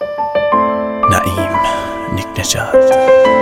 نعیم نیکنژاد.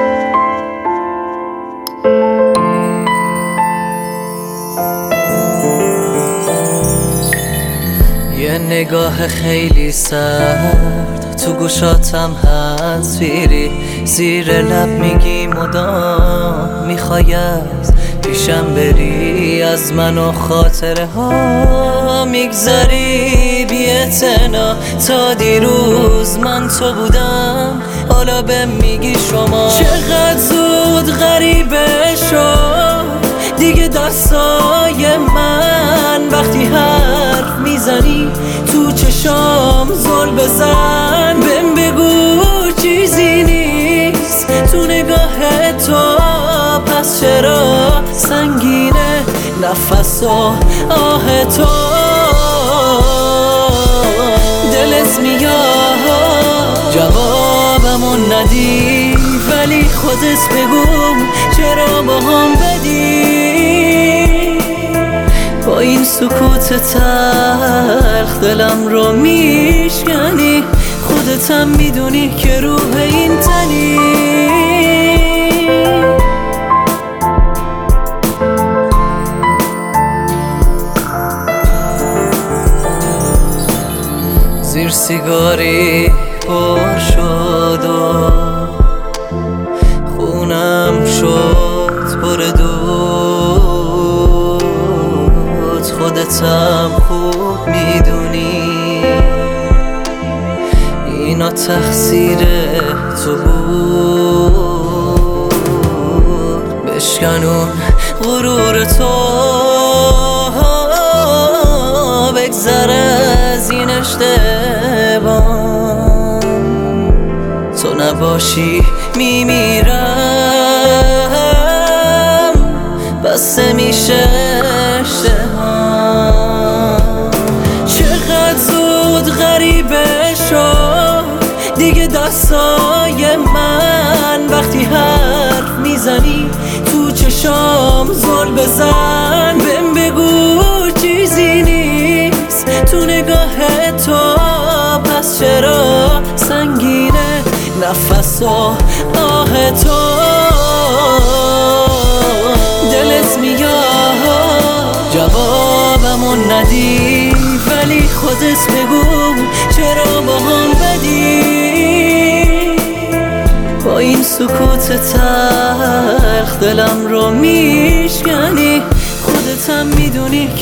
یه نگاه خیلی سرد تو گوشاتم تصویری، زیر لب میگی مدام میخوای از پیشم بری، از من و خاطره ها میگذری بی اعتنا. تا دیروز من تو بودم، حالا به میگی شما. چقدر زود غریبه شد دیگه دستای من، وقتی حرف میزنی تو چشام زل بزن. بهم بگو چیزی نیست تو نگاه تو، پس چرا سنگینه نفس و آه تو؟ دلت میاد جوابمو ندی، ولی خودت بگو چرا با هم بدی؟ با این سکوت تلخ دلم رو میشکنی، خودتم میدونی که روح این تنی. زیر سیگاری پر شد و خونم شد پر دود، خودتم خوب میدونی اینا تقصیر تو بود. بشکنون غرور تو، بگذر از این اشتباه. تو نباشی میمیرم، بسته میشه اشتهام. چقدر زود غریبه شد دیگه دستای من، وقتی حرف میزنی تو چشام زل بزن. بهم بگو چیزی نیست تو نگاه تو، پس چرا سنگینه نفس و آه تو؟ دلت میاد جوابمو ندی، ولی خودت بگو چرا با هم بدی؟ با این سکوت تلخ دلم رو میشکنی، خودتم میدونی